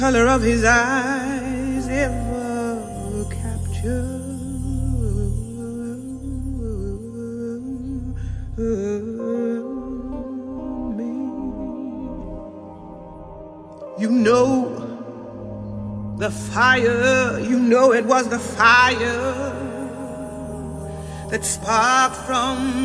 Color of his eyes ever capture me. You know the fire, you know it was the fire that sparked from